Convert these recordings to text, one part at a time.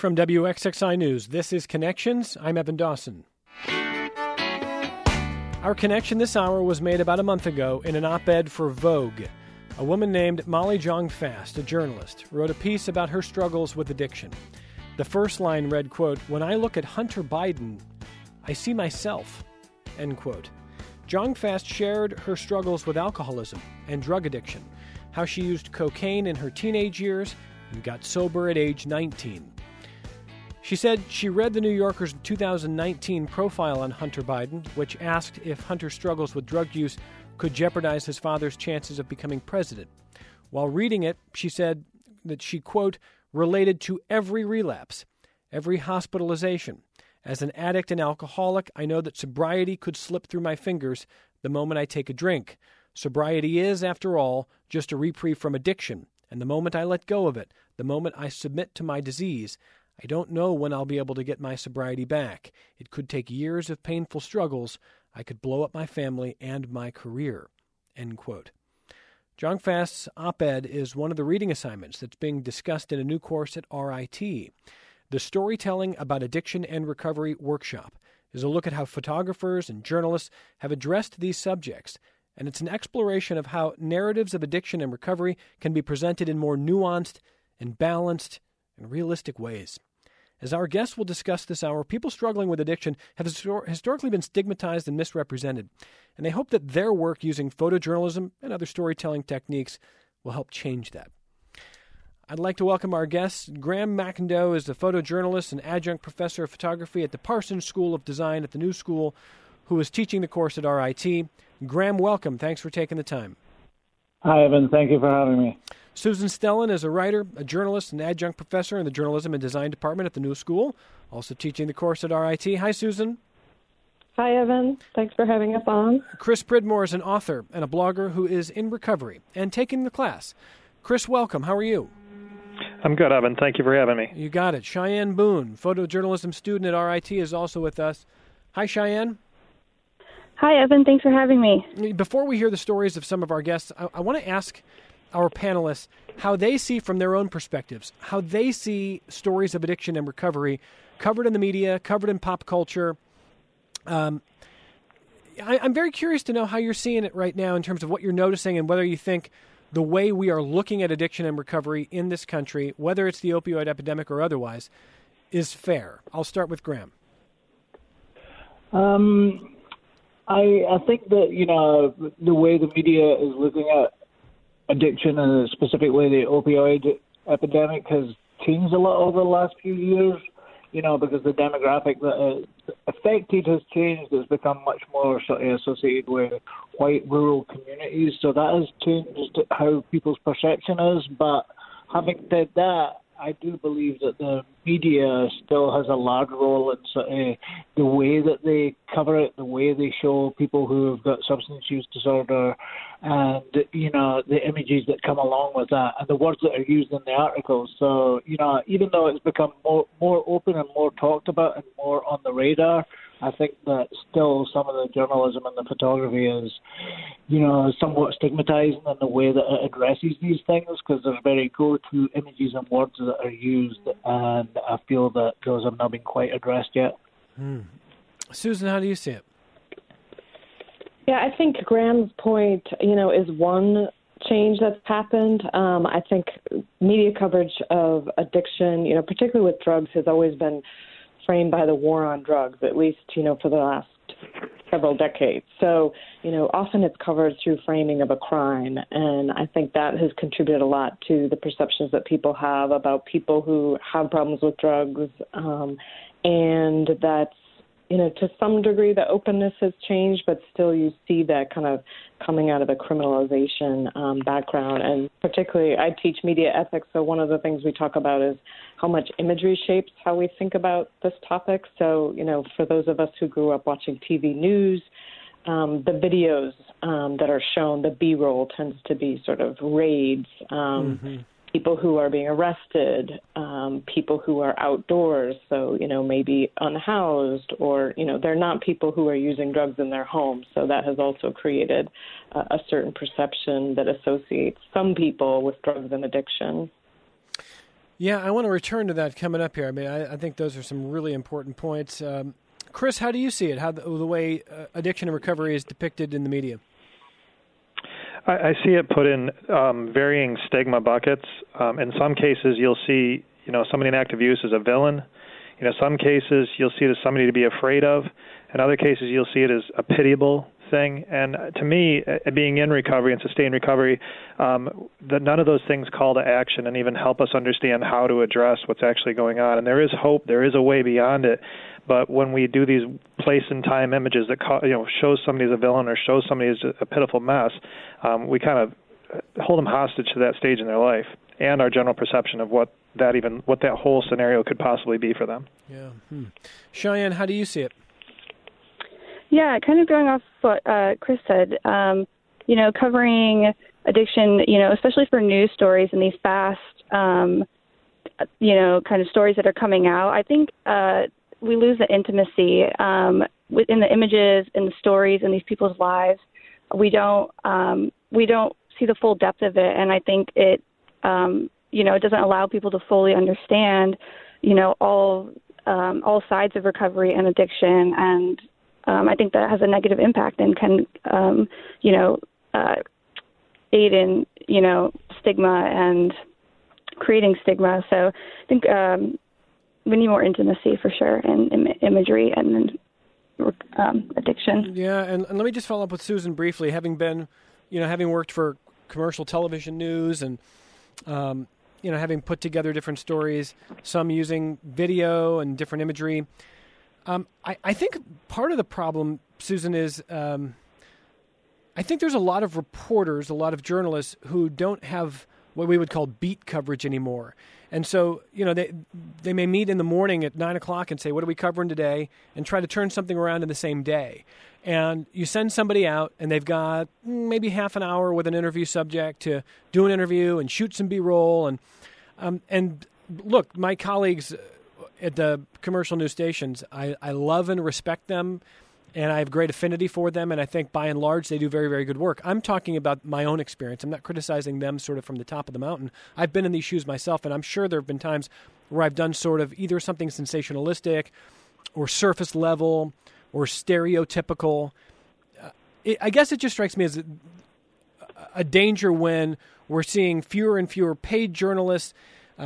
From WXXI News, this is Connections. I'm Evan Dawson. Our connection this hour was made about a month ago in an op-ed for Vogue. A woman named Molly Jong-Fast, a journalist, wrote a piece about her struggles with addiction. The first line read, quote, "When I look at Hunter Biden, I see myself," end quote. Jong-Fast shared her struggles with alcoholism and drug addiction, how she used cocaine in her teenage years and got sober at age 19. She said she read the New Yorker's 2019 profile on Hunter Biden, which asked if Hunter's struggles with drug use could jeopardize his father's chances of becoming president. While reading it, she said that she, quote, related to every relapse, every hospitalization. As an addict and alcoholic, I know that sobriety could slip through my fingers the moment I take a drink. Sobriety is, after all, just a reprieve from addiction, and the moment I let go of it, the moment I submit to my disease, I don't know when I'll be able to get my sobriety back. It could take years of painful struggles. I could blow up my family and my career, end quote. Jong-Fast's op-ed is one of the reading assignments that's being discussed in a new course at RIT. The Storytelling About Addiction and Recovery workshop is a look at how photographers and journalists have addressed these subjects, and it's an exploration of how narratives of addiction and recovery can be presented in more nuanced and balanced and realistic ways. As our guests will discuss this hour, people struggling with addiction have historically been stigmatized and misrepresented, and they hope that their work using photojournalism and other storytelling techniques will help change that. I'd like to welcome our guests. Graham McIndoe is a photojournalist and adjunct professor of photography at the Parsons School of Design at the New School, who is teaching the course at RIT. Graham, welcome. Thanks for taking the time. Hi, Evan. Thank you for having me. Susan Stellan is a writer, a journalist, and adjunct professor in the Journalism and Design Department at the New School, also teaching the course at RIT. Hi, Susan. Hi, Evan. Thanks for having us on. Chris Pridmore is an author and a blogger who is in recovery and taking the class. Chris, welcome. How are you? I'm good, Evan. Thank you for having me. You got it. Cheyenne Boone, photojournalism student at RIT, is also with us. Hi, Cheyenne. Hi, Evan. Thanks for having me. Before we hear the stories of some of our guests, I want to ask our panelists how they see from their own perspectives, how they see stories of addiction and recovery covered in the media, covered in pop culture. I'm very curious to know how you're seeing it right now in terms of what you're noticing and whether you think the way we are looking at addiction and recovery in this country, whether it's the opioid epidemic or otherwise, is fair. I'll start with Graham. I think that, the way the media is looking at addiction and specifically the opioid epidemic has changed a lot over the last few years, because the demographic that is affected has changed. It's become much more sort of associated with white rural communities. So that has changed how people's perception is. But having said that, I do believe that the media still has a large role in sort of the way that they cover it, the way they show people who have got substance use disorder, and the images that come along with that, and the words that are used in the articles. So even though it's become more open and more talked about and more on the radar, I think that still some of the journalism and the photography is, somewhat stigmatizing in the way that it addresses these things, because there's very go-to images and words that are used, and I feel that those have not been quite addressed yet. Susan, how do you see it? Yeah, I think Graham's point, is one change that's happened. I think media coverage of addiction, particularly with drugs, has always been framed by the war on drugs, at least, for the last several decades. So, often it's covered through framing of a crime. And I think that has contributed a lot to the perceptions that people have about people who have problems with drugs. And that's, to some degree, the openness has changed, but still you see that kind of coming out of a criminalization background. And particularly, I teach media ethics, so one of the things we talk about is how much imagery shapes how we think about this topic. So, for those of us who grew up watching TV news, the videos that are shown, the B-roll tends to be sort of raids, people who are being arrested, people who are outdoors, so, maybe unhoused, or, they're not people who are using drugs in their homes. So that has also created a certain perception that associates some people with drugs and addiction. Yeah, I want to return to that coming up here. I mean, I think those are some really important points. Chris, how do you see it? How the way addiction and recovery is depicted in the media? I see it put in varying stigma buckets. In some cases, you'll see, somebody in active use as a villain. In some cases, you'll see it as somebody to be afraid of. In other cases, you'll see it as a pitiable thing. And to me, being in recovery and sustained recovery, none of those things call to action and even help us understand how to address what's actually going on. And there is hope. There is a way beyond it. But when we do these place and time images that shows somebody as a villain or shows somebody as a pitiful mess, we kind of hold them hostage to that stage in their life and our general perception of what that whole scenario could possibly be for them. Yeah. Cheyenne, how do you see it? Yeah, kind of going off what Chris said, covering addiction, especially for news stories and these fast, kind of stories that are coming out, I think we lose the intimacy within the images and the stories in these people's lives. We don't see the full depth of it, and I think it, it doesn't allow people to fully understand, all sides of recovery and addiction, and I think that has a negative impact and can, aid in, stigma and creating stigma. So I think we need more intimacy for sure and imagery and addiction. Yeah, and let me just follow up with Susan briefly. Having been, having worked for commercial television news and, having put together different stories, some using video and different imagery, I think part of the problem, Susan, is I think there's a lot of reporters, a lot of journalists who don't have what we would call beat coverage anymore. And so, they may meet in the morning at 9 o'clock and say, what are we covering today? And try to turn something around in the same day. And you send somebody out and they've got maybe half an hour with an interview subject to do an interview and shoot some B-roll. And look, my colleagues at the commercial news stations, I love and respect them, and I have great affinity for them, and I think by and large they do very, very good work. I'm talking about my own experience. I'm not criticizing them sort of from the top of the mountain. I've been in these shoes myself, and I'm sure there have been times where I've done sort of either something sensationalistic or surface level or stereotypical. I guess it just strikes me as a danger when we're seeing fewer and fewer paid journalists,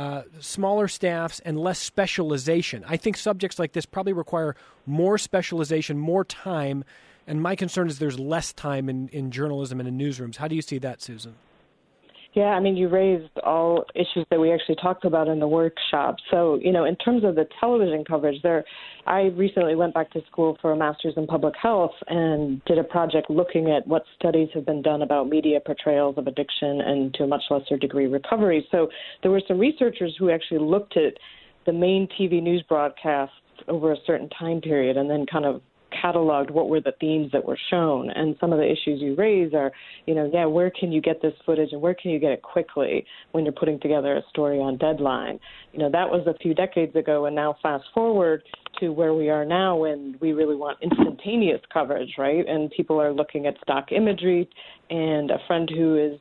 smaller staffs, and less specialization. I think subjects like this probably require more specialization, more time, and my concern is there's less time in journalism and in newsrooms. How do you see that, Susan? Yeah, I mean, you raised all issues that we actually talked about in the workshop. So, in terms of the television coverage, I recently went back to school for a master's in public health and did a project looking at what studies have been done about media portrayals of addiction and, to a much lesser degree, recovery. So there were some researchers who actually looked at the main TV news broadcasts over a certain time period and then kind of cataloged what were the themes that were shown. And some of the issues you raise are, where can you get this footage and where can you get it quickly when you're putting together a story on deadline? That was a few decades ago, and now fast forward to where we are now when we really want instantaneous coverage, right? And people are looking at stock imagery, and a friend who is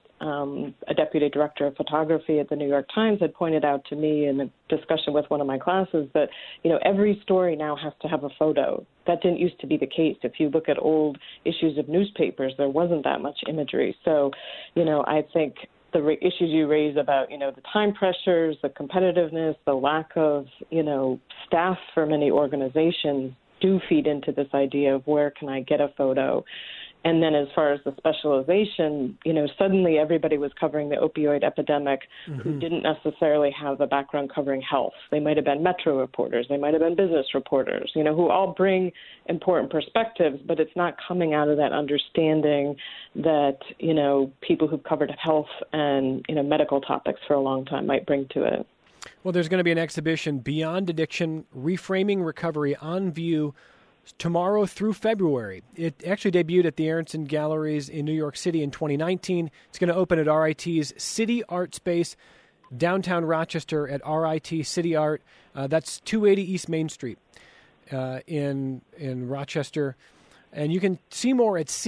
a deputy director of photography at the New York Times had pointed out to me in a discussion with one of my classes that, every story now has to have a photo. That didn't used to be the case. If you look at old issues of newspapers, there wasn't that much imagery. So, I think the issues you raise about, the time pressures, the competitiveness, the lack of, staff for many organizations do feed into this idea of where can I get a photo. And then as far as the specialization, suddenly everybody was covering the opioid epidemic who didn't necessarily have a background covering health. They might have been Metro reporters. They might have been business reporters, who all bring important perspectives, but it's not coming out of that understanding that, people who've covered health and, medical topics for a long time might bring to it. Well, there's going to be an exhibition, Beyond Addiction, Reframing Recovery, on view tomorrow through February. It actually debuted at the Aronson Galleries in New York City in 2019. It's going to open at RIT's City Art Space, downtown Rochester at RIT City Art. That's 280 East Main Street in Rochester. And you can see more at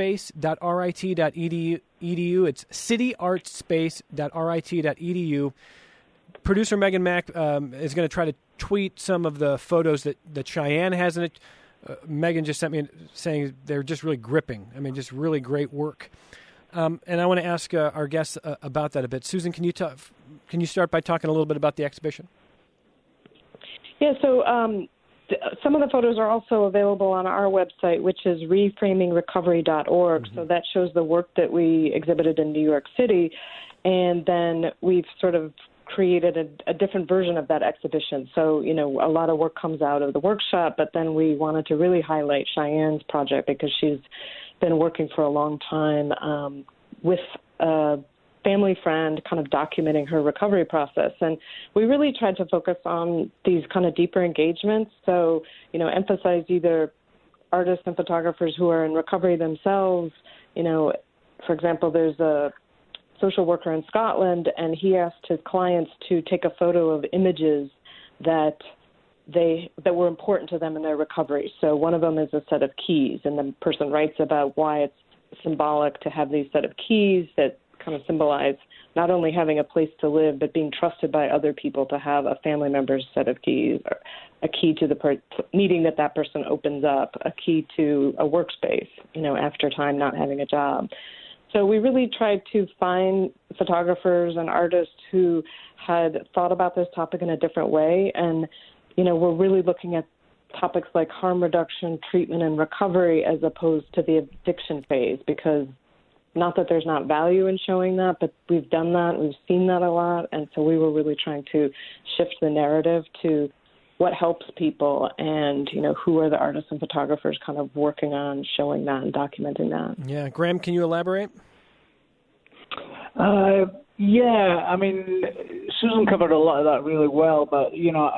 cityartspace.rit.edu. It's cityartspace.rit.edu. producer Megan Mack is going to try to tweet some of the photos that Cheyenne has in it. Megan just sent me saying they're just really gripping. I mean, just really great work. And I want to ask our guests about that a bit. Susan, can you start by talking a little bit about the exhibition? Yeah, so some of the photos are also available on our website, which is reframingrecovery.org. Mm-hmm. So that shows the work that we exhibited in New York City. And then we've sort of created a different version of that exhibition. So, a lot of work comes out of the workshop, but then we wanted to really highlight Cheyenne's project because she's been working for a long time with a family friend, kind of documenting her recovery process. And we really tried to focus on these kind of deeper engagements. So, emphasize either artists and photographers who are in recovery themselves. For example, there's a social worker in Scotland, and he asked his clients to take a photo of images that were important to them in their recovery. So one of them is a set of keys, and the person writes about why it's symbolic to have these set of keys that kind of symbolize not only having a place to live, but being trusted by other people to have a family member's set of keys, or a key to the meeting that person opens up, a key to a workspace, after time not having a job. So we really tried to find photographers and artists who had thought about this topic in a different way. And, we're really looking at topics like harm reduction, treatment, and recovery as opposed to the addiction phase, because not that there's not value in showing that, but we've done that, we've seen that a lot. And so we were really trying to shift the narrative to what helps people and, who are the artists and photographers kind of working on showing that and documenting that. Yeah. Graham, can you elaborate? Yeah, I mean, Susan covered a lot of that really well, but,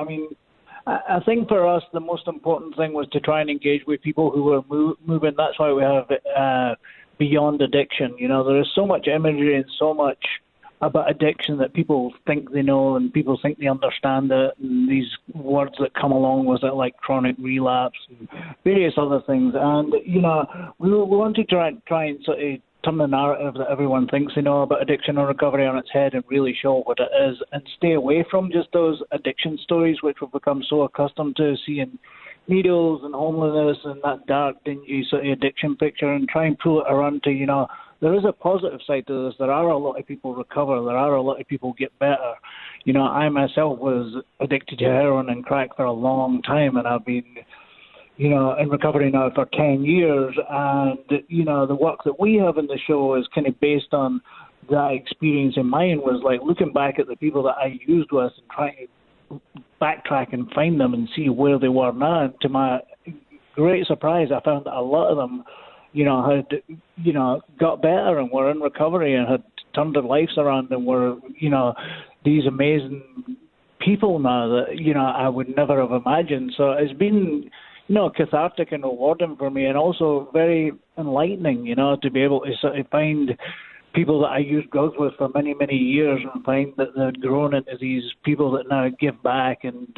I think for us the most important thing was to try and engage with people who were moving. That's why we have Beyond Addiction. There is so much imagery and so much about addiction that people think they know and people think they understand it, and these words that come along with it, like chronic relapse and various other things. And, we want to try and sort of turn the narrative that everyone thinks they know about addiction or recovery on its head and really show what it is, and stay away from just those addiction stories which we've become so accustomed to seeing needles and homelessness and that dark, dingy sort of addiction picture, and try and pull it around to, there is a positive side to this. There are a lot of people recover. There are a lot of people get better. I myself was addicted to heroin and crack for a long time, and I've been, in recovery now for 10 years. And, the work that we have in the show is kind of based on that experience in mine, was like looking back at the people that I used with and trying to backtrack and find them and see where they were now. And to my great surprise, I found that a lot of them, had, got better and were in recovery and had turned their lives around and were, these amazing people now that, I would never have imagined. So it's been, cathartic and rewarding for me, and also very enlightening, to be able to sort of find people that I used drugs with for many, many years and find that they'd grown into these people that now give back and,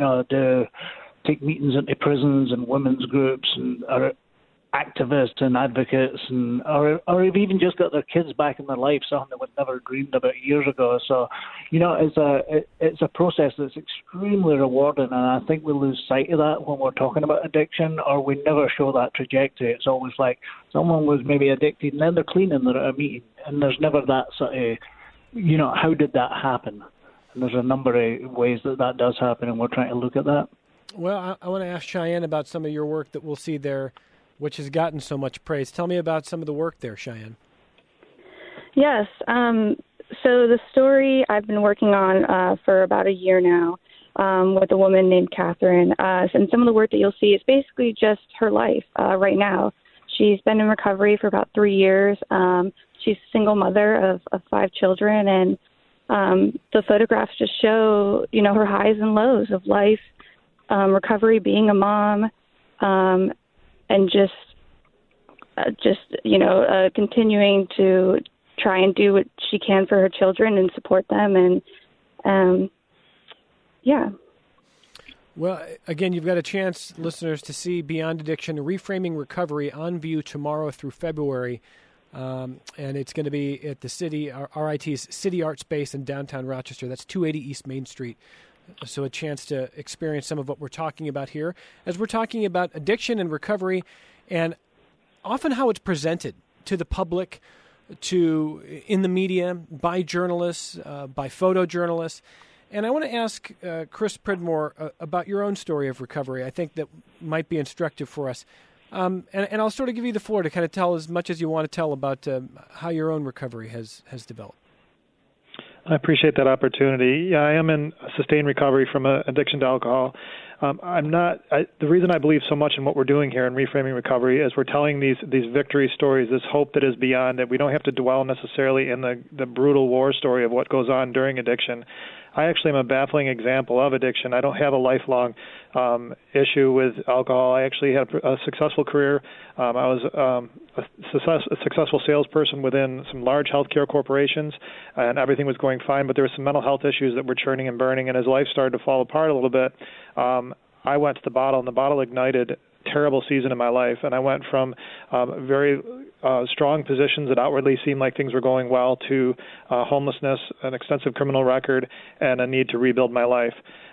take meetings into prisons and women's groups and are activists and advocates, and or have even just got their kids back in their life, something they would never dreamed about years ago. So, it's a process that's extremely rewarding, and I think we lose sight of that when we're talking about addiction, or we never show that trajectory. It's always like someone was maybe addicted and then they're clean and they're at a meeting, and there's never that sort of, how did that happen? And there's a number of ways that does happen, and we're trying to look at that. Well, I want to ask Cheyenne about some of your work that we'll see there, which has gotten so much praise. Tell me about some of the work there, Cheyenne. Yes. So the story I've been working on for about a year now with a woman named Catherine. And some of the work that you'll see is basically just her life right now. She's been in recovery for about 3 years. She's a single mother of 5 children. And the photographs just show, her highs and lows of life, recovery, being a mom, and just continuing to try and do what she can for her children and support them. And, yeah. Well, again, you've got a chance, listeners, to see Beyond Addiction, Reframing Recovery on view tomorrow through February. and it's going to be at the RIT's City Art Space in downtown Rochester. That's 280 East Main Street. So a chance to experience some of what we're talking about here as we're talking about addiction and recovery and often how it's presented to the public, in the media, by journalists, by photojournalists. And I want to ask Chris Pridmore about your own story of recovery. I think that might be instructive for us. And I'll sort of give you the floor to kind of tell as much as you want to tell about how your own recovery has developed. I appreciate that opportunity. Yeah, I am in sustained recovery from addiction to alcohol. The reason I believe so much in what we're doing here in Reframing Recovery is we're telling these victory stories, this hope that is beyond it. We don't have to dwell necessarily in the brutal war story of what goes on during addiction. I actually am a baffling example of addiction. I don't have a lifelong issue with alcohol. I actually had a successful career. I was a successful salesperson within some large healthcare corporations, and everything was going fine, but there were some mental health issues that were churning and burning, and as life started to fall apart a little bit, I went to the bottle, and the bottle ignited a terrible season in my life, and I went from very strong positions that outwardly seemed like things were going well to homelessness, an extensive criminal record, and a need to rebuild my life.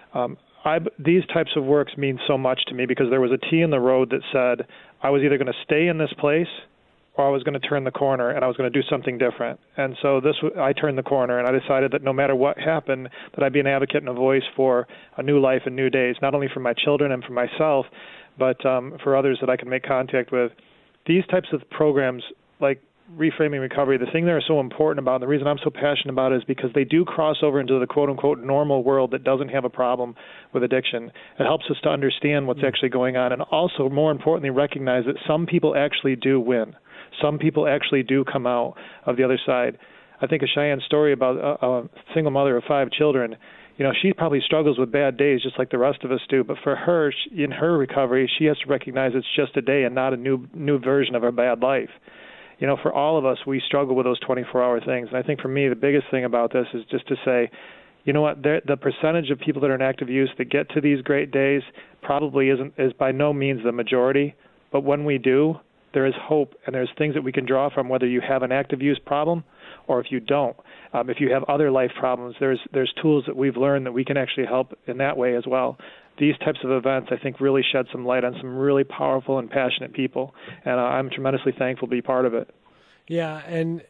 These types of works mean so much to me because there was a T in the road that said I was either going to stay in this place or I was going to turn the corner and I was going to do something different. And so I turned the corner, and I decided that no matter what happened, that I'd be an advocate and a voice for a new life and new days, not only for my children and for myself, but for others that I can make contact with. These types of programs, like Reframing Recovery, the thing they're so important about, and the reason I'm so passionate about it is because they do cross over into the quote-unquote normal world that doesn't have a problem with addiction. It helps us to understand what's actually going on, and also, more importantly, recognize that some people actually do win. Some people actually do come out of the other side. I think of Cheyenne's story about a single mother of 5 children. You know, she probably struggles with bad days just like the rest of us do, but for her, in her recovery, she has to recognize it's just a day and not a new version of her bad life. You know, for all of us, we struggle with those 24-hour things. And I think for me, the biggest thing about this is just to say, you know what, the percentage of people that are in active use that get to these great days probably is by no means the majority. But when we do, there is hope, and there's things that we can draw from, whether you have an active use problem or if you don't. If you have other life problems, there's tools that we've learned that we can actually help in that way as well. These types of events, I think, really shed some light on some really powerful and passionate people, and I'm tremendously thankful to be part of it. Yeah, and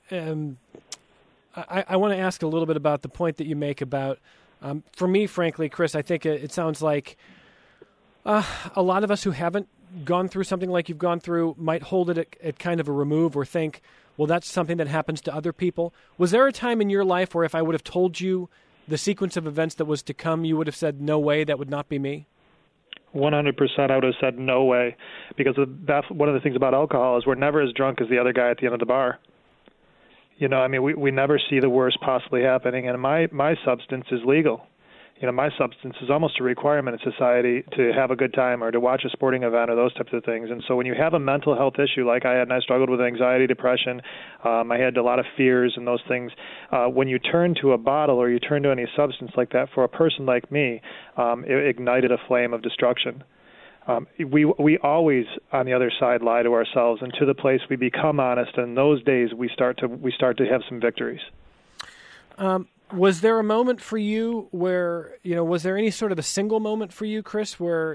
I want to ask a little bit about the point that you make about, for me, frankly, Chris, I think it sounds like a lot of us who haven't gone through something like you've gone through might hold it at kind of a remove or think, well, that's something that happens to other people. Was there a time in your life where if I would have told you the sequence of events that was to come, you would have said, no way, that would not be me? 100% I would have said no way, because that's one of the things about alcohol is we're never as drunk as the other guy at the end of the bar. You know, I mean, we never see the worst possibly happening, and my substance is legal. You know, my substance is almost a requirement in society to have a good time or to watch a sporting event or those types of things. And so when you have a mental health issue like I had, and I struggled with anxiety, depression, I had a lot of fears and those things, when you turn to a bottle or you turn to any substance like that, for a person like me, it ignited a flame of destruction. We always, on the other side, lie to ourselves, and to the place we become honest, and in those days we start to have some victories. Was there a moment for you where, you know, was there any sort of a single moment for you, Chris, where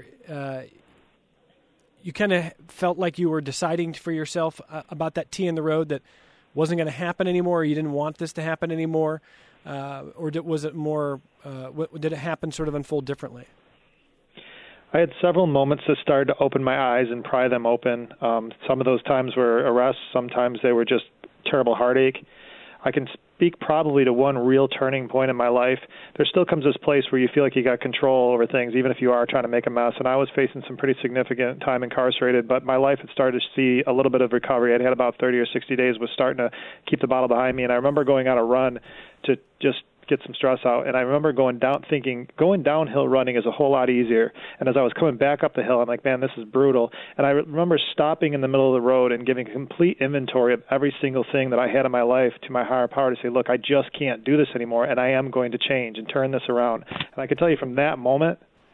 you kind of felt like you were deciding for yourself about that T in the road that wasn't going to happen anymore, or you didn't want this to happen anymore, or was it more, did it happen sort of unfold differently? I had several moments that started to open my eyes and pry them open. Some of those times were arrests. Sometimes they were just terrible heartache. I can speak probably to one real turning point in my life. There still comes this place where you feel like you got control over things, even if you are trying to make a mess. And I was facing some pretty significant time incarcerated, but my life had started to see a little bit of recovery. I'd had about 30 or 60 days, was starting to keep the bottle behind me. And I remember going on a run to just get some stress out. And I remember going downhill running is a whole lot easier. And as I was coming back up the hill, I'm like, man, this is brutal. And I remember stopping in the middle of the road and giving a complete inventory of every single thing that I had in my life to my higher power to say, look, I just can't do this anymore, and I am going to change and turn this around. And I can tell you from that moment,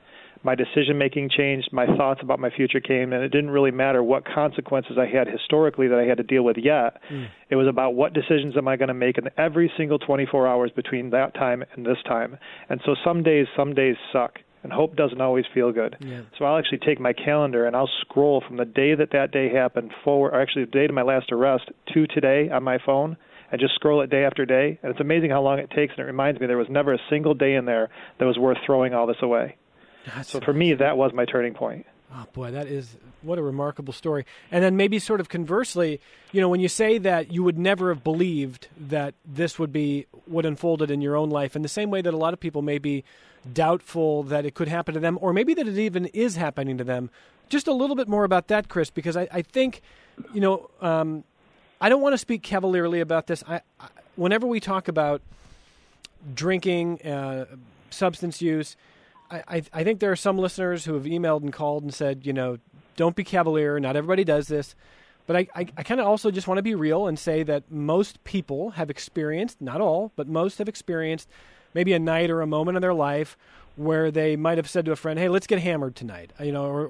my decision-making changed, my thoughts about my future came, and it didn't really matter what consequences I had historically that I had to deal with yet. It was about what decisions am I going to make in every single 24 hours between that time and this time. And so some days suck, and hope doesn't always feel good. Yeah. So I'll actually take my calendar and I'll scroll from the day that day happened forward, or actually the day of my last arrest to today on my phone, and just scroll it day after day. And it's amazing how long it takes, and it reminds me there was never a single day in there that was worth throwing all this away. So for me, that was my turning point. Oh, boy, what a remarkable story. And then maybe sort of conversely, when you say that you would never have believed that this would be what unfolded in your own life, in the same way that a lot of people may be doubtful that it could happen to them, or maybe that it even is happening to them. Just a little bit more about that, Chris, because I think, I don't want to speak cavalierly about this. Whenever we talk about drinking, substance use, I think there are some listeners who have emailed and called and said, don't be cavalier. Not everybody does this. But I kind of also just want to be real and say that most people have experienced, not all, but most have experienced maybe a night or a moment in their life where they might have said to a friend, "Hey, let's get hammered tonight," I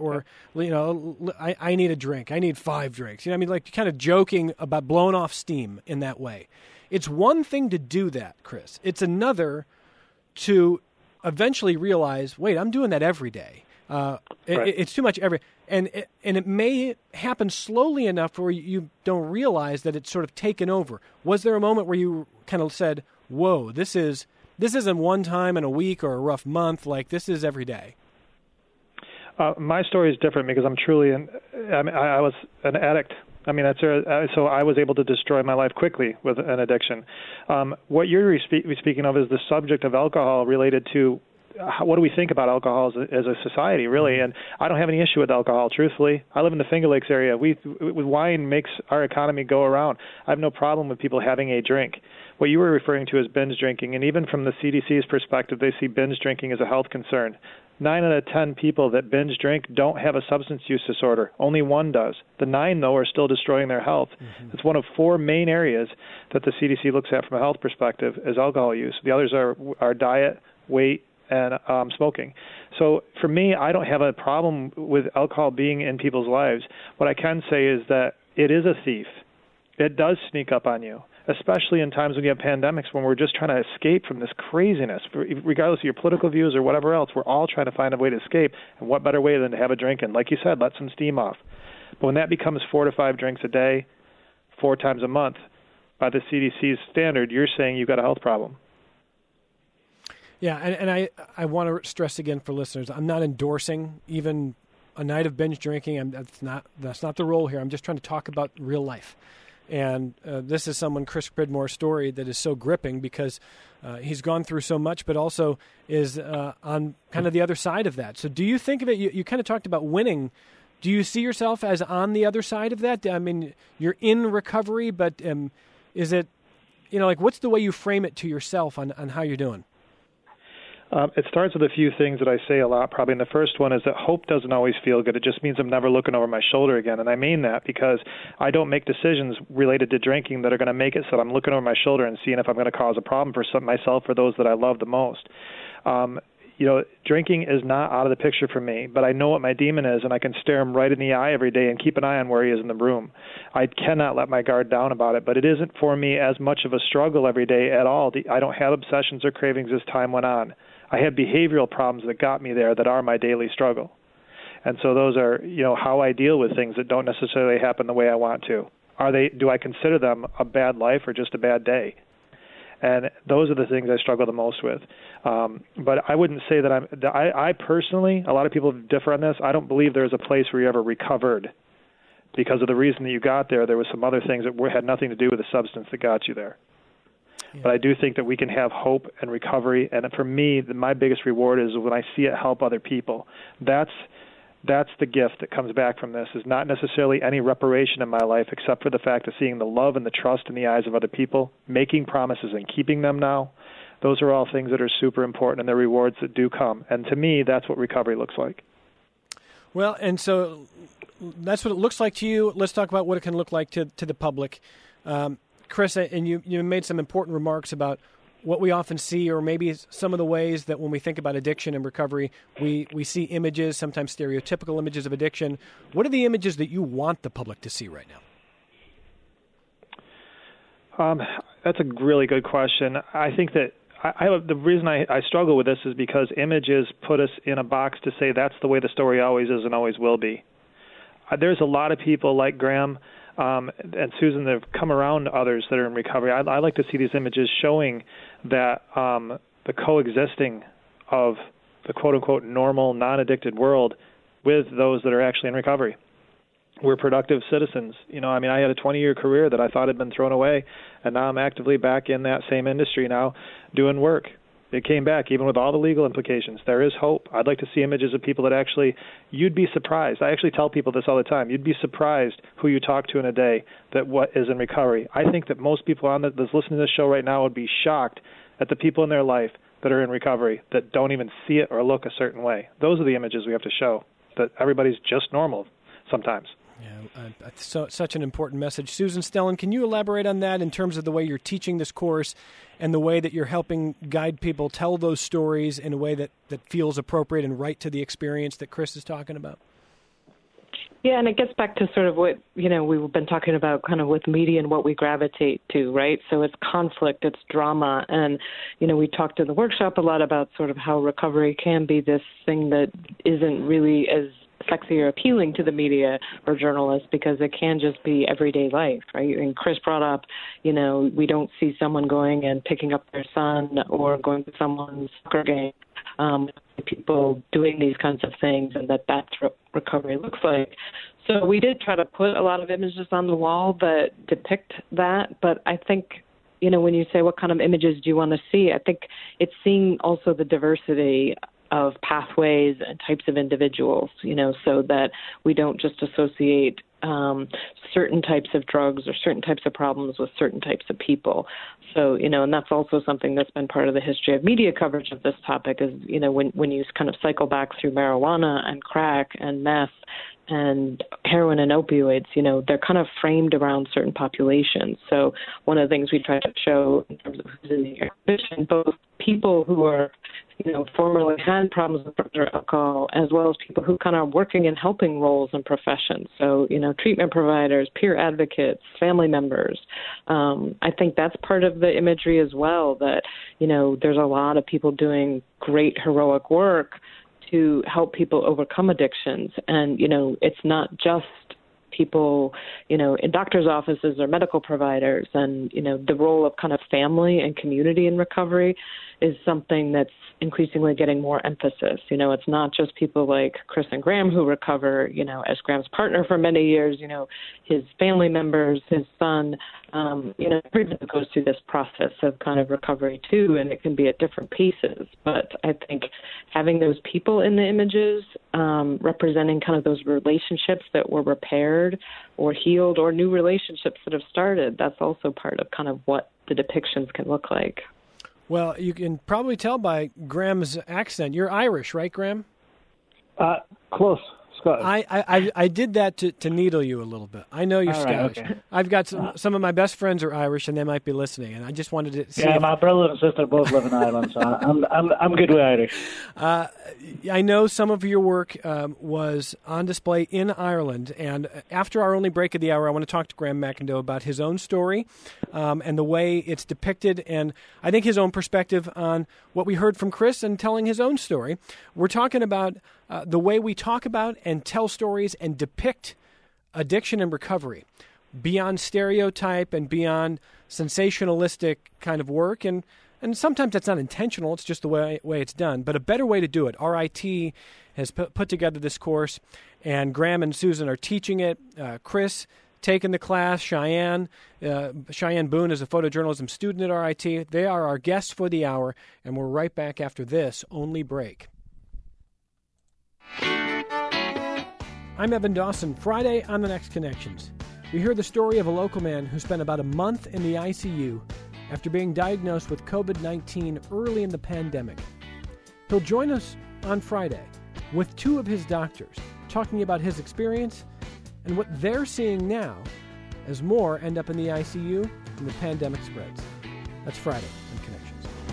need a drink. I need 5 drinks. Like kind of joking about blowing off steam in that way. It's one thing to do that, Chris. It's another to eventually realize, wait, I'm doing that every day. Right. It's too much and it may happen slowly enough where you don't realize that it's sort of taken over. Was there a moment where you kind of said, "Whoa, this isn't one time in a week or a rough month, like this is every day"? My story is different because I'm truly I was an addict. So I was able to destroy my life quickly with an addiction. What you're speaking of is the subject of alcohol related to what do we think about alcohol as a society, really? And I don't have any issue with alcohol, truthfully. I live in the Finger Lakes area. Wine makes our economy go around. I have no problem with people having a drink. What you were referring to is binge drinking, and even from the CDC's perspective, they see binge drinking as a health concern. 9 out of 10 people that binge drink don't have a substance use disorder. Only 1 does. The 9, though, are still destroying their health. It's one of 4 main areas that the CDC looks at from a health perspective is alcohol use. The others are diet, weight, and smoking. So for me, I don't have a problem with alcohol being in people's lives. What I can say is that it is a thief. It does sneak up on you, especially in times when you have pandemics, when we're just trying to escape from this craziness. Regardless of your political views or whatever else, we're all trying to find a way to escape. And what better way than to have a drink and, like you said, let some steam off. But when that becomes 4 to 5 drinks a day, 4 times a month, by the CDC's standard, you're saying you've got a health problem. Yeah, and I want to stress again for listeners, I'm not endorsing even a night of binge drinking. That's not the role here. I'm just trying to talk about real life. And this is someone, Chris Pridmore's story, that is so gripping because he's gone through so much, but also is on kind of the other side of that. So do you think of it, you kind of talked about winning. Do you see yourself as on the other side of that? I mean, you're in recovery, but is it, what's the way you frame it to yourself on how you're doing? It starts with a few things that I say a lot, probably. And the first one is that hope doesn't always feel good. It just means I'm never looking over my shoulder again. And I mean that because I don't make decisions related to drinking that are going to make it so that I'm looking over my shoulder and seeing if I'm going to cause a problem for myself or those that I love the most. Drinking is not out of the picture for me, but I know what my demon is, and I can stare him right in the eye every day and keep an eye on where he is in the room. I cannot let my guard down about it, but it isn't for me as much of a struggle every day at all. I don't have obsessions or cravings as time went on. I had behavioral problems that got me there that are my daily struggle. And so those are, how I deal with things that don't necessarily happen the way I want to. Do I consider them a bad life or just a bad day? And those are the things I struggle the most with. But I wouldn't say that I personally, a lot of people differ on this, I don't believe there's a place where you ever recovered because of the reason that you got there. There was some other things that had nothing to do with the substance that got you there. Yeah. But I do think that we can have hope and recovery. And for me, my biggest reward is when I see it help other people. That's the gift that comes back from this, is not necessarily any reparation in my life except for the fact of seeing the love and the trust in the eyes of other people, making promises and keeping them now. Those are all things that are super important, and they're rewards that do come. And to me, that's what recovery looks like. Well, and so that's what it looks like to you. Let's talk about what it can look like to the public. Chris, and you made some important remarks about what we often see, or maybe some of the ways that when we think about addiction and recovery, we see images, sometimes stereotypical images of addiction. What are the images that you want the public to see right now? That's a really good question. I think that the reason I struggle with this is because images put us in a box to say that's the way the story always is and always will be. There's a lot of people like Graham and Susan that have come around others that are in recovery. I like to see these images showing that the coexisting of the quote-unquote normal, non-addicted world with those that are actually in recovery. We're productive citizens. I had a 20-year career that I thought had been thrown away, and now I'm actively back in that same industry now doing work. It came back, even with all the legal implications. There is hope. I'd like to see images of people that actually, you'd be surprised. I actually tell people this all the time. You'd be surprised who you talk to in a day that what is in recovery. I think that most people that's listening to this show right now would be shocked at the people in their life that are in recovery that don't even see it or look a certain way. Those are the images we have to show, that everybody's just normal sometimes. Yeah, such an important message. Susan Stellan, can you elaborate on that in terms of the way you're teaching this course and the way that you're helping guide people tell those stories in a way that feels appropriate and right to the experience that Chris is talking about? Yeah, and it gets back to sort of what, we've been talking about kind of with media and what we gravitate to, right? So it's conflict, it's drama. And, we talked in the workshop a lot about sort of how recovery can be this thing that isn't really as sexy or appealing to the media or journalists because it can just be everyday life, right? And Chris brought up, we don't see someone going and picking up their son or going to someone's soccer game, people doing these kinds of things, and that's what recovery looks like. So we did try to put a lot of images on the wall that depict that, but I think, when you say what kind of images do you want to see, I think it's seeing also the diversity of pathways and types of individuals, so that we don't just associate certain types of drugs or certain types of problems with certain types of people. So, and that's also something that's been part of the history of media coverage of this topic is, when you kind of cycle back through marijuana and crack and meth and heroin and opioids, they're kind of framed around certain populations. So one of the things we try to show in terms of who's in the exhibition, both people who are, formerly had problems with drugs or alcohol, as well as people who kind of are working in helping roles and professions. So, treatment providers, peer advocates, family members. I think that's part of the imagery as well, that, there's a lot of people doing great heroic work to help people overcome addictions. And, it's not just people, in doctors' offices or medical providers. And, the role of kind of family and community in recovery is something that's increasingly getting more emphasis. It's not just people like Chris and Graham who recover, as Graham's partner for many years, his family members, his son, everybody goes through this process of kind of recovery too, and it can be at different paces. But I think having those people in the images representing kind of those relationships that were repaired or healed or new relationships that have started, that's also part of kind of what the depictions can look like. Well, you can probably tell by Graham's accent. You're Irish, right, Graham? Close. Scottish. I did that to needle you a little bit. I know you're Scottish. Right, okay. I've got some of my best friends are Irish, and they might be listening. And I just wanted to see. Yeah, my brother and sister both live in Ireland, so I'm good with Irish. I know some of your work was on display in Ireland, and after our only break of the hour, I want to talk to Graham McIndoe about his own story and the way it's depicted, and I think his own perspective on what we heard from Chris and telling his own story. We're talking about the way we talk about and tell stories and depict addiction and recovery beyond stereotype and beyond sensationalistic kind of work. And sometimes that's not intentional. It's just the way it's done. But a better way to do it. RIT has put together this course, and Graham and Susan are teaching it. Chris taking the class. Cheyenne Boone is a photojournalism student at RIT. They are our guests for the hour, and we're right back after this only break. I'm Evan Dawson. Friday on The Next Connections, we hear the story of a local man who spent about a month in the ICU after being diagnosed with COVID-19 early in the pandemic. He'll join us on Friday with two of his doctors talking about his experience and what they're seeing now as more end up in the ICU and the pandemic spreads. That's Friday on Connections.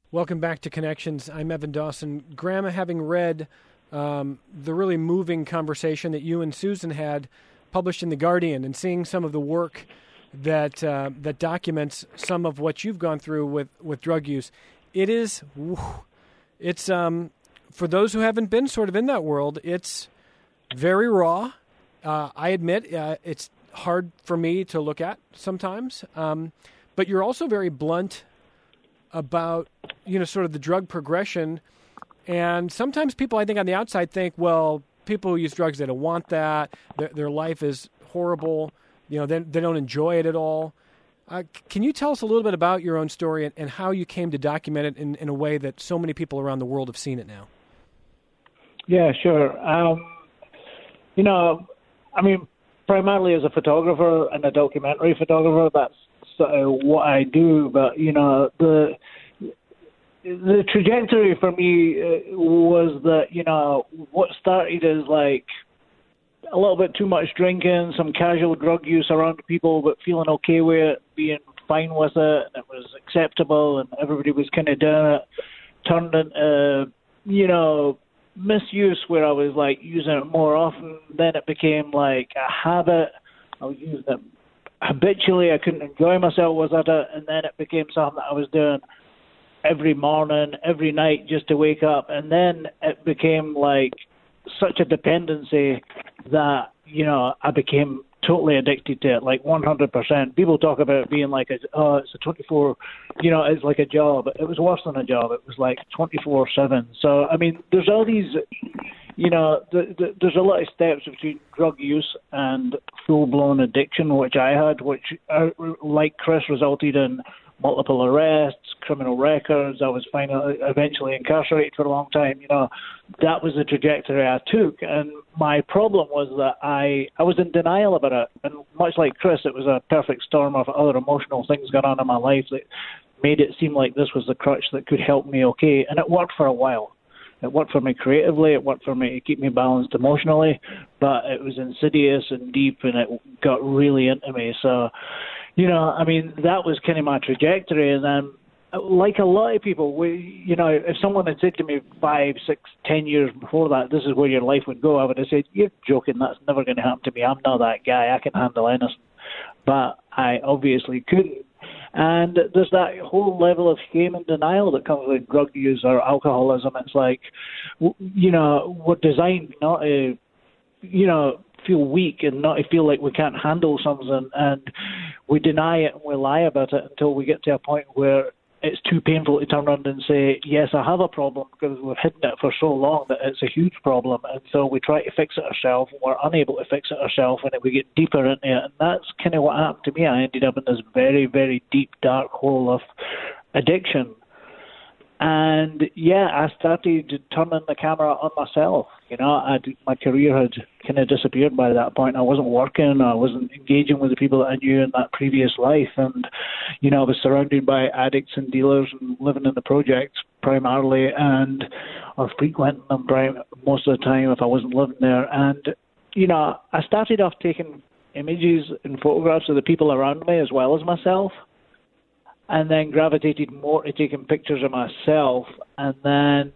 Welcome back to Connections. I'm Evan Dawson. Graham, having read the really moving conversation that you and Susan had published in The Guardian and seeing some of the work that documents some of what you've gone through with drug use, it's for those who haven't been sort of in that world, it's very raw. I admit it's hard for me to look at sometimes, but you're also very blunt about, sort of the drug progression. And sometimes people, I think, on the outside think, well, people who use drugs, they don't want that. Their life is horrible. They don't enjoy it at all. Can you tell us a little bit about your own story and how you came to document it in a way that so many people around the world have seen it now? Yeah, sure. Primarily as a photographer and a documentary photographer, that's what I do. But the trajectory for me was that what started as like a little bit too much drinking, some casual drug use around people, but feeling okay with it, being fine with it, and it was acceptable, and everybody was kind of doing it, turned into misuse where I was like using it more often. Then it became like a habit. I was using it habitually. I couldn't enjoy myself with it, and then it became something that I was doing every morning, every night just to wake up. And then it became like such a dependency that, I became totally addicted to it, like 100%. People talk about it being like, it's a 24, it's like a job. It was worse than a job. It was like 24/7. So, there's all these, there's a lot of steps between drug use and full-blown addiction, which I had, which, like Chris, resulted in multiple arrests, criminal records. I was eventually incarcerated for a long time. That was the trajectory I took. And my problem was that I was in denial about it. And much like Chris, it was a perfect storm of other emotional things going on in my life that made it seem like this was the crutch that could help me okay. And it worked for a while. It worked for me creatively. It worked for me to keep me balanced emotionally. But it was insidious and deep, and it got really into me. So, that was kind of my trajectory. And then, like a lot of people, if someone had said to me 5, 6, 10 years before that, this is where your life would go, I would have said, you're joking, that's never going to happen to me. I'm not that guy. I can handle anything. But I obviously couldn't. And there's that whole level of shame and denial that comes with drug use or alcoholism. It's like, we're designed not to, feel weak and not to feel like we can't handle something, and we deny it and we lie about it until we get to a point where it's too painful to turn around and say, yes, I have a problem, because we've hidden it for so long that it's a huge problem. And so we try to fix it ourselves, and we're unable to fix it ourselves, and we get deeper into it. And that's kind of what happened to me. I ended up in this very, very deep, dark hole of addiction. And, I started turning the camera on myself. My career had kind of disappeared by that point. I wasn't working. I wasn't engaging with the people that I knew in that previous life. And, I was surrounded by addicts and dealers and living in the projects primarily, or frequenting them most of the time if I wasn't living there. And, I started off taking images and photographs of the people around me as well as myself, and then gravitated more to taking pictures of myself. And then,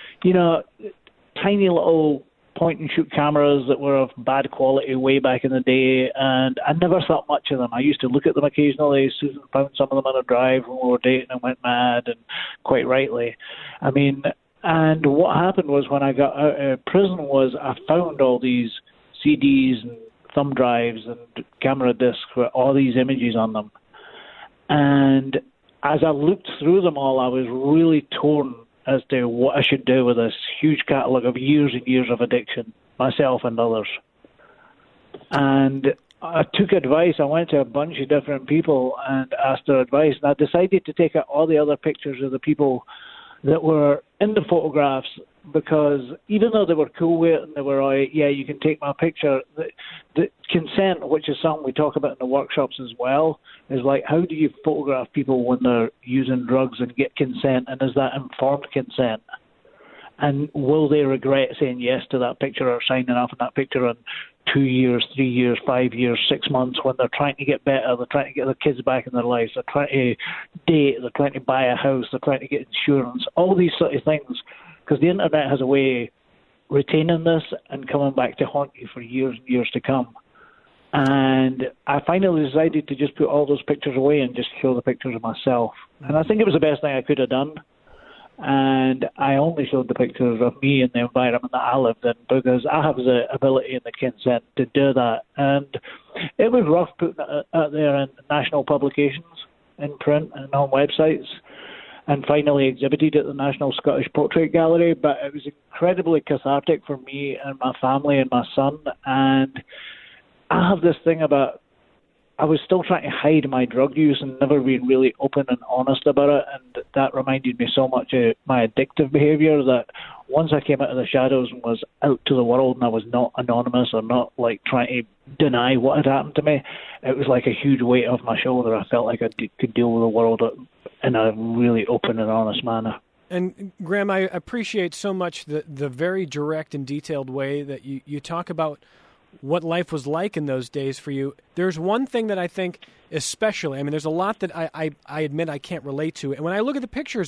tiny little point-and-shoot cameras that were of bad quality way back in the day, and I never thought much of them. I used to look at them occasionally. Susan found some of them on a drive when we were dating and went mad, and quite rightly. And what happened was, when I got out of prison, was I found all these CDs and thumb drives and camera discs with all these images on them. And as I looked through them all, I was really torn as to what I should do with this huge catalogue of years and years of addiction, myself and others. And I took advice. I went to a bunch of different people and asked their advice. And I decided to take out all the other pictures of the people that were in the photographs, because even though they were cool with it and they were, you can take my picture, the consent, which is something we talk about in the workshops as well, is like, how do you photograph people when they're using drugs and get consent, and is that informed consent? And will they regret saying yes to that picture or signing off on that picture in 2 years, 3 years, 5 years, 6 months when they're trying to get better, they're trying to get their kids back in their lives, they're trying to date, they're trying to buy a house, they're trying to get insurance, all these sort of things. Because the internet has a way retaining this and coming back to haunt you for years and years to come. And I finally decided to just put all those pictures away and just show the pictures of myself. And I think it was the best thing I could have done. And I only showed the pictures of me and the environment that I lived in because I have the ability and the consent to do that. And it was rough putting it out there in national publications, in print and on websites, and finally exhibited at the National Scottish Portrait Gallery. But it was incredibly cathartic for me and my family and my son. And I have this thing about I was still trying to hide my drug use and never being really open and honest about it. And that reminded me so much of my addictive behaviour that once I came out of the shadows and was out to the world and I was not anonymous or not like trying to deny what had happened to me, it was like a huge weight off my shoulder. I felt like I could deal with the world in a really open and honest manner. And Graham, I appreciate so much the very direct and detailed way that you talk about what life was like in those days for you. There's one thing that I think especially, I mean, there's a lot that I admit I can't relate to. And when I look at the pictures,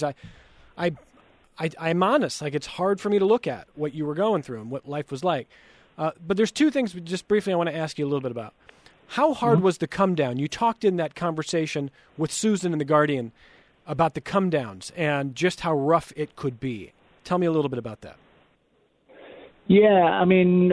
I'm honest. Like, it's hard for me to look at what you were going through and what life was like. But there's two things just briefly I want to ask you a little bit about. How hard was the come down? You talked in that conversation with Susan in The Guardian about the come downs and just how rough it could be. Tell me a little bit about that. Yeah, I mean,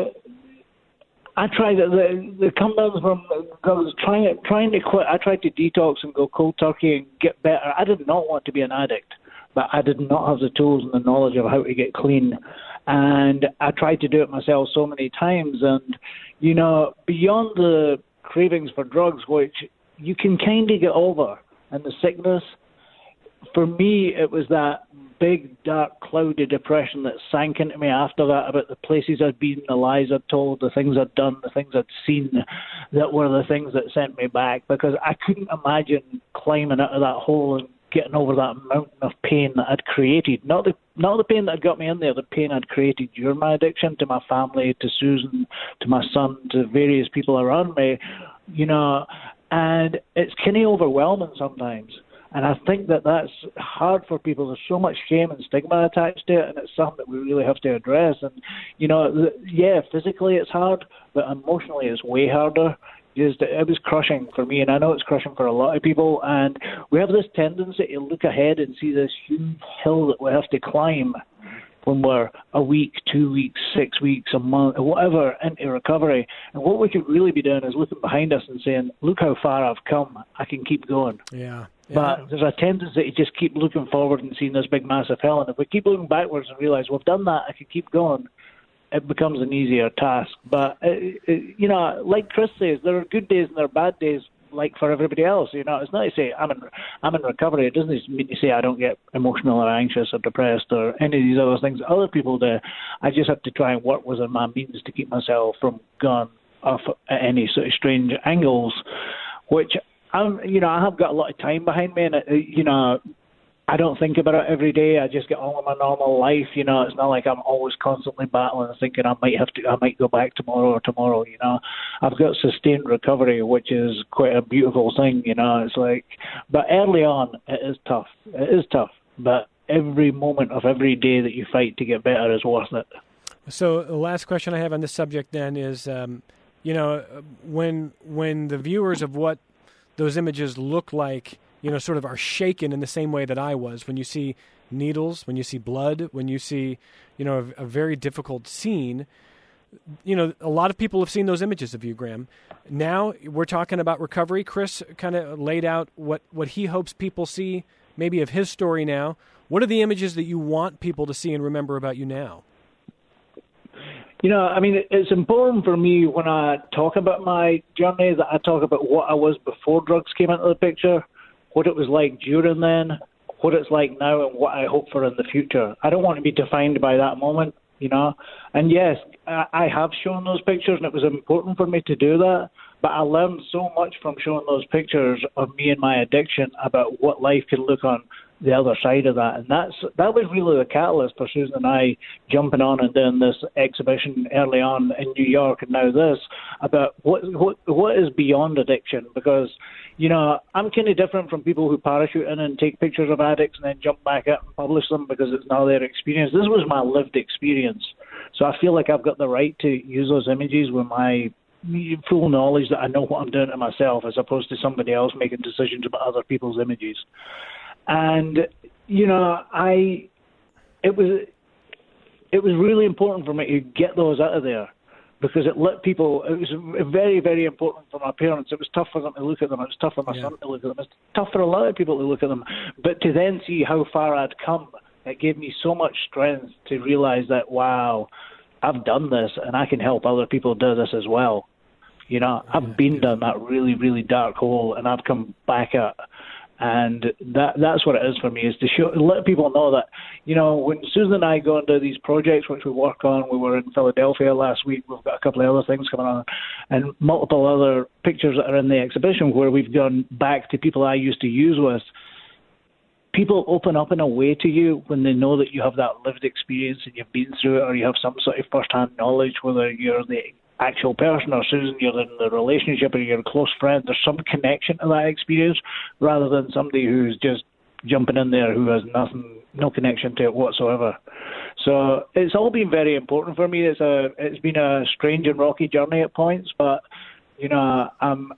I tried the come downs from I was trying to quit. I tried to detox and go cold turkey and get better. I did not want to be an addict, but I did not have the tools and the knowledge of how to get clean. And I tried to do it myself so many times. And, you know, beyond the cravings for drugs, which you can kind of get over, and the sickness, for me, it was that big, dark, cloudy depression that sank into me after that about the places I'd been, the lies I'd told, the things I'd done, the things I'd seen that were the things that sent me back, because I couldn't imagine climbing out of that hole and getting over that mountain of pain that I'd created. Not the pain that had got me in there, the pain I'd created during my addiction, to my family, to Susan, to my son, to various people around me, you know, and it's kind of overwhelming sometimes. And I think that that's hard for people. There's so much shame and stigma attached to it, and it's something that we really have to address. And, you know, yeah, physically it's hard, but emotionally it's way harder. It was crushing for me, and I know it's crushing for a lot of people. And we have this tendency to look ahead and see this huge hill that we have to climb when we're a week, 2 weeks, 6 weeks, a month, whatever, into recovery. And what we could really be doing is looking behind us and saying, look how far I've come. I can keep going. Yeah. But there's a tendency to just keep looking forward and seeing this big, massive hill. And if we keep looking backwards and realize we've done that, I can keep going, it becomes an easier task. But, you know, like Chris says, there are good days and there are bad days, like for everybody else. You know, it's not to say I'm in recovery. It doesn't mean to say I don't get emotional or anxious or depressed or any of these other things other people do. I just have to try and work within my means to keep myself from going off at any sort of strange angles, which I have got a lot of time behind me, and you know, I don't think about it every day. I just get on with my normal life. You know, it's not like I'm always constantly battling and thinking I might go back tomorrow. You know, I've got sustained recovery, which is quite a beautiful thing. You know, it's like, but early on, it is tough. It is tough, but every moment of every day that you fight to get better is worth it. So the last question I have on this subject then is, you know, when the viewers of what those images look like, you know, sort of are shaken in the same way that I was. When you see needles, when you see blood, when you see, you know, a very difficult scene, you know, a lot of people have seen those images of you, Graham. Now we're talking about recovery. Chris kind of laid out what he hopes people see, maybe of his story now. What are the images that you want people to see and remember about you now? You know, I mean, it's important for me when I talk about my journey that I talk about what I was before drugs came into the picture, what it was like during then, what it's like now, and what I hope for in the future. I don't want to be defined by that moment, you know. And yes, I have shown those pictures, and it was important for me to do that. But I learned so much from showing those pictures of me and my addiction about what life can look the other side of that. And that was really the catalyst for Susan and I jumping on and doing this exhibition early on in New York, and now this, about what is beyond addiction. Because, you know, I'm kind of different from people who parachute in and take pictures of addicts and then jump back out and publish them because it's now their experience. This was my lived experience. So I feel like I've got the right to use those images with my full knowledge that I know what I'm doing to myself, as opposed to somebody else making decisions about other people's images. And, you know, it was really important for me to get those out of there, because it let people, it was very, very important for my parents. It was tough for them to look at them. It was tough for my son to look at them. It's tough for a lot of people to look at them. But to then see how far I'd come, it gave me so much strength to realize that, wow, I've done this and I can help other people do this as well. You know, I've been down that really, really dark hole and I've come back out. And that's what it is for me, is to let people know that, you know, when Susan and I go and do these projects, which we work on, we were in Philadelphia last week, we've got a couple of other things coming on, and multiple other pictures that are in the exhibition where we've gone back to people I used to use with. People open up in a way to you when they know that you have that lived experience and you've been through it, or you have some sort of first-hand knowledge, whether you're the actual person or Susan, you're in the relationship or you're a close friend. There's some connection to that experience rather than somebody who's just jumping in there who has no connection to it whatsoever. So it's all been very important for me. It's been a strange and rocky journey at points, but you know,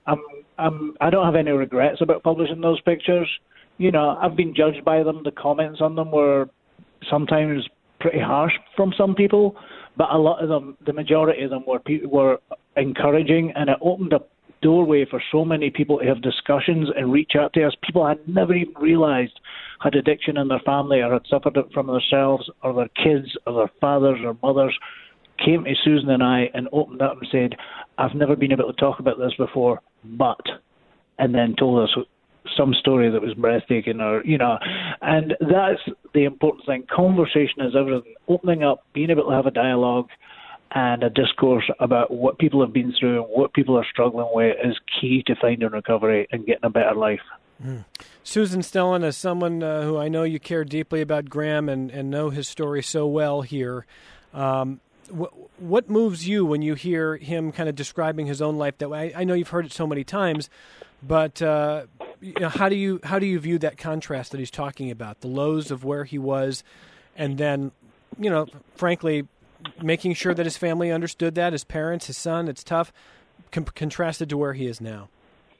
I don't have any regrets about publishing those pictures. You know, I've been judged by them. The comments on them were sometimes pretty harsh from some people, but a lot of them, the majority of them were encouraging, and it opened a doorway for so many people to have discussions and reach out to us. People I never even realized had addiction in their family or had suffered it from themselves or their kids or their fathers or mothers came to Susan and I and opened up and said, I've never been able to talk about this before, and then told us some story that was breathtaking, or, you know, and that's the important thing. Conversation is everything. Opening up, being able to have a dialogue and a discourse about what people have been through and what people are struggling with is key to finding recovery and getting a better life. Susan Stellan, as someone who I know you care deeply about Graham and know his story so well here, what moves you when you hear him kind of describing his own life that way? I know you've heard it so many times, but you know, how do you view that contrast that he's talking about, the lows of where he was, and then, you know, frankly, making sure that his family understood that, his parents, his son, it's tough, contrasted to where he is now?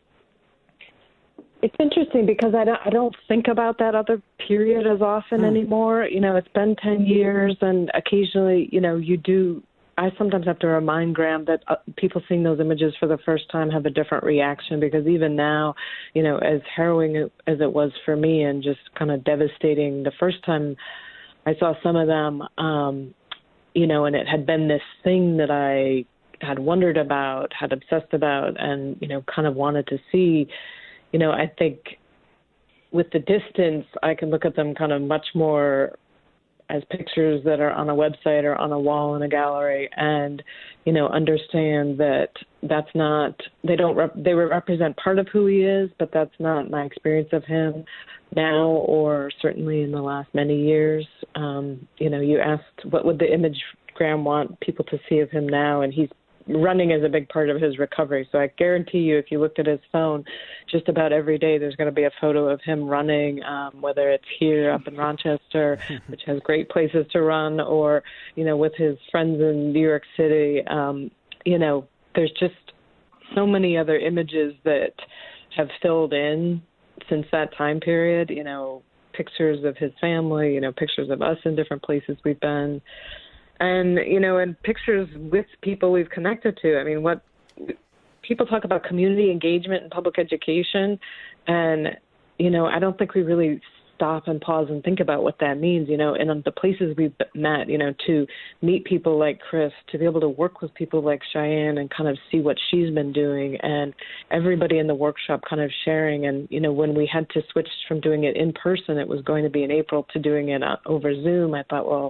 It's interesting because I don't think about that other period as often anymore. You know, it's been 10 years, and occasionally, you know, I sometimes have to remind Graham that people seeing those images for the first time have a different reaction, because even now, you know, as harrowing as it was for me and just kind of devastating the first time I saw some of them, you know, and it had been this thing that I had wondered about, had obsessed about, and, you know, kind of wanted to see. You know, I think with the distance, I can look at them kind of much more as pictures that are on a website or on a wall in a gallery, and, you know, understand that that's not, they represent part of who he is, but that's not my experience of him now, or certainly in the last many years. You know, you asked what would the image Graham want people to see of him now, and he's running is a big part of his recovery. So I guarantee you, if you looked at his phone, just about every day there's going to be a photo of him running, whether it's here up in Rochester, which has great places to run, or, you know, with his friends in New York City. You know, there's just so many other images that have filled in since that time period, you know, pictures of his family, you know, pictures of us in different places we've been. And, you know, and pictures with people we've connected to. I mean, what people talk about community engagement and public education. And, you know, I don't think we really stop and pause and think about what that means, you know, and the places we've met, you know, to meet people like Chris, to be able to work with people like Cheyenne and kind of see what she's been doing, and everybody in the workshop kind of sharing. And, you know, when we had to switch from doing it in person, it was going to be in April, to doing it over Zoom, I thought, well,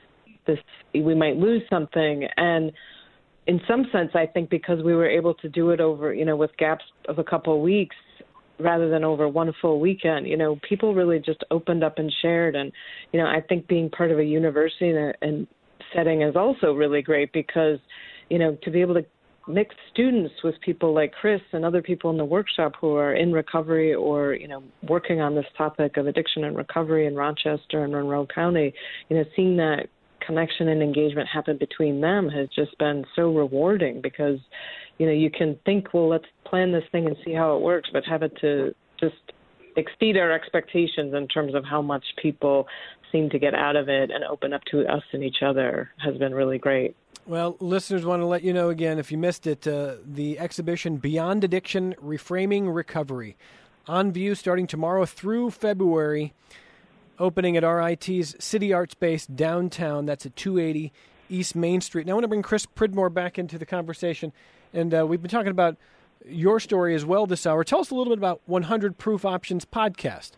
we might lose something. And in some sense, I think because we were able to do it over, you know, with gaps of a couple of weeks, rather than over one full weekend. People really just opened up and shared. And, I think being part of a university and setting is also really great because, to be able to mix students with people like Chris and other people in the workshop who are in recovery or, working on this topic of addiction and recovery in Rochester and Monroe County, seeing that connection and engagement happen between them has just been so rewarding because, you can think, well, let's plan this thing and see how it works, but have it to just exceed our expectations in terms of how much people seem to get out of it and open up to us and each other has been really great. Well, listeners, want to let you know again, if you missed it, the exhibition Beyond Addiction, Reframing Recovery, on view starting tomorrow through February, opening at RIT's City Art Space downtown. That's at 280 East Main Street. Now, I want to bring Chris Pridmore back into the conversation, and we've been talking about your story as well this hour. Tell us a little bit about 100 Proof Options podcast.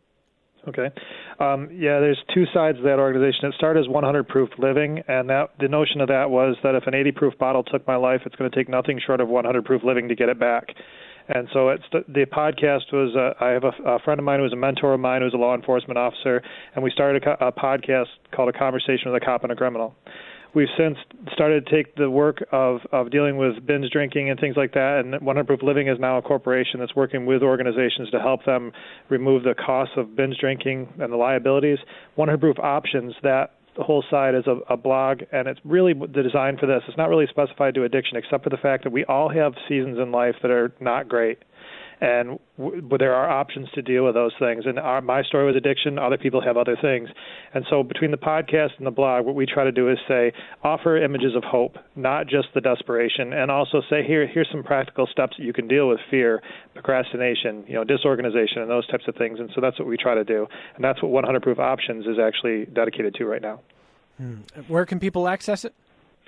Okay. There's two sides of that organization. It started as 100 Proof Living, and the notion of that was that if an 80 proof bottle took my life, it's going to take nothing short of 100 Proof Living to get it back. And so the podcast was, I have a friend of mine who was a mentor of mine who was a law enforcement officer, and we started a podcast called A Conversation with a Cop and a Criminal. We've since started to take the work of dealing with binge drinking and things like that, and 100 Proof Living is now a corporation that's working with organizations to help them remove the costs of binge drinking and the liabilities. 100 Proof Options, that whole side is a blog, and it's really the design for this. It's not really specified to addiction, except for the fact that we all have seasons in life that are not great. And there are options to deal with those things. And my story was addiction. Other people have other things. And so between the podcast and the blog, what we try to do is offer images of hope, not just the desperation, and also say, here's some practical steps that you can deal with fear, procrastination, disorganization, and those types of things. And so that's what we try to do. And that's what 100 Proof Options is actually dedicated to right now. Where can people access it?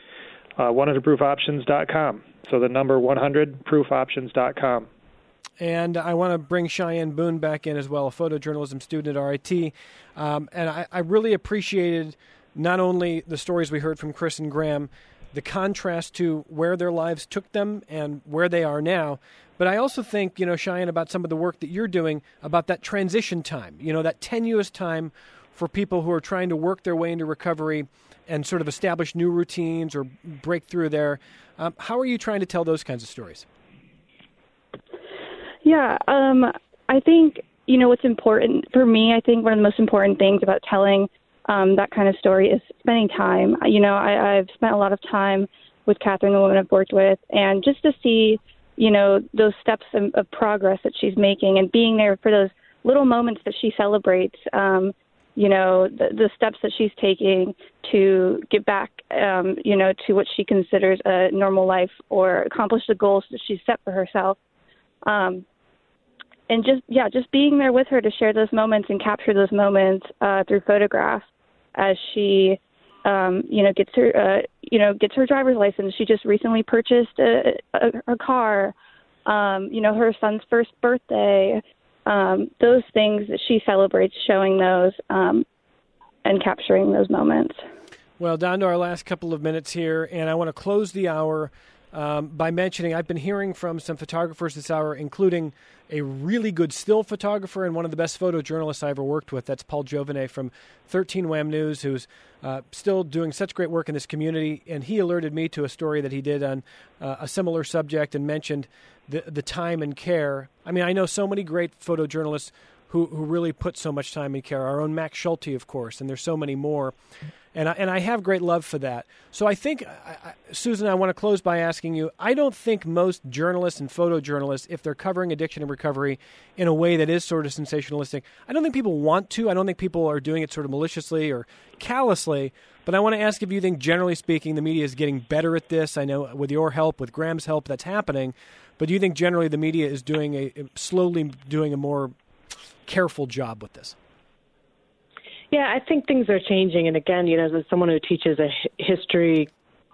100proofoptions.com. So the number 100proofoptions.com. And I want to bring Cheyenne Boone back in as well, a photojournalism student at RIT. And I really appreciated not only the stories we heard from Chris and Graham, the contrast to where their lives took them and where they are now, but I also think, Cheyenne, about some of the work that you're doing about that transition time, that tenuous time for people who are trying to work their way into recovery and sort of establish new routines or break through there. How are you trying to tell those kinds of stories? Yeah, I think, what's important for me, I think one of the most important things about telling that kind of story is spending time. I've spent a lot of time with Catherine, the woman I've worked with, and just to see, those steps of progress that she's making and being there for those little moments that she celebrates, the steps that she's taking to get back, to what she considers a normal life or accomplish the goals that she's set for herself. And just being there with her to share those moments and capture those moments through photograph as she, gets her driver's license. She just recently purchased a car, her son's first birthday, those things that she celebrates, showing those and capturing those moments. Well, down to our last couple of minutes here, and I want to close the hour by mentioning I've been hearing from some photographers this hour, including a really good still photographer and one of the best photojournalists I ever worked with. That's Paul Jovanet from 13 Wham News, who's still doing such great work in this community. And he alerted me to a story that he did on a similar subject and mentioned the time and care. I mean, I know so many great photojournalists who really put so much time and care. Our own Max Schulte, of course, and there's so many more. And I have great love for that. So I think, Susan, I want to close by asking you, I don't think most journalists and photojournalists, if they're covering addiction and recovery in a way that is sort of sensationalistic, I don't think people want to. I don't think people are doing it sort of maliciously or callously. But I want to ask if you think, generally speaking, the media is getting better at this. I know with your help, with Graham's help, that's happening. But do you think generally the media is slowly doing a more careful job with this? Yeah, I think things are changing. And again, as someone who teaches a history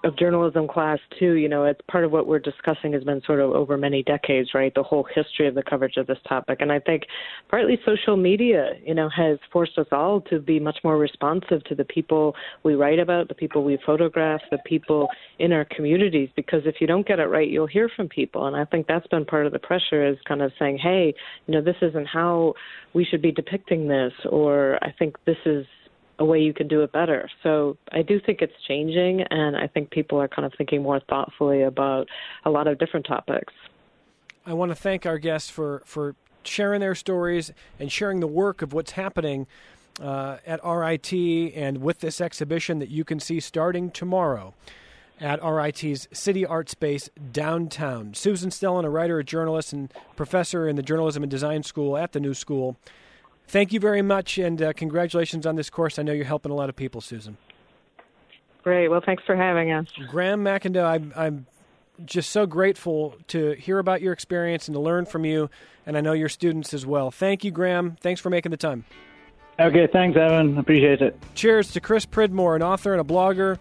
of journalism class too, it's part of what we're discussing has been sort of over many decades, right? The whole history of the coverage of this topic. And I think partly social media, has forced us all to be much more responsive to the people we write about, the people we photograph, the people in our communities, because if you don't get it right, you'll hear from people. And I think that's been part of the pressure, is kind of saying, hey, this isn't how we should be depicting this, or I think this is a way you can do it better. So I do think it's changing, and I think people are kind of thinking more thoughtfully about a lot of different topics. I want to thank our guests for sharing their stories and sharing the work of what's happening at RIT and with this exhibition that you can see starting tomorrow at RIT's City Art Space downtown. Susan Stellan, a writer, a journalist, and professor in the Journalism and Design School at the New School. Thank you very much, and congratulations on this course. I know you're helping a lot of people, Susan. Great. Well, thanks for having us. Graham McIndoe, I'm just so grateful to hear about your experience and to learn from you, and I know your students as well. Thank you, Graham. Thanks for making the time. Okay, thanks, Evan. Appreciate it. Cheers to Chris Pridmore, an author and a blogger.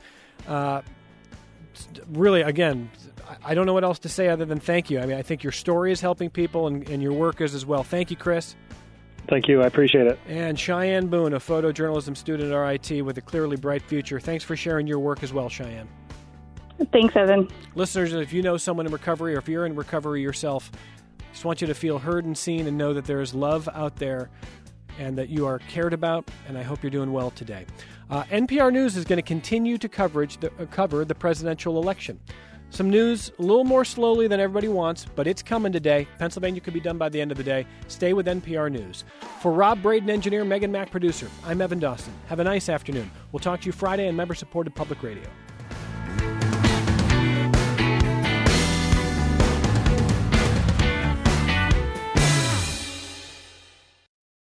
Really, again, I don't know what else to say other than thank you. I mean, I think your story is helping people, and your work is as well. Thank you, Chris. Thank you. I appreciate it. And Cheyenne Boone, a photojournalism student at RIT with a clearly bright future. Thanks for sharing your work as well, Cheyenne. Thanks, Evan. Listeners, if you know someone in recovery or if you're in recovery yourself, I just want you to feel heard and seen and know that there is love out there and that you are cared about, and I hope you're doing well today. NPR News is going to continue to cover the presidential election. Some news a little more slowly than everybody wants, but it's coming today. Pennsylvania could be done by the end of the day. Stay with NPR News. For Rob Braden, engineer, Megan Mack, producer, I'm Evan Dawson. Have a nice afternoon. We'll talk to you Friday on member-supported public radio.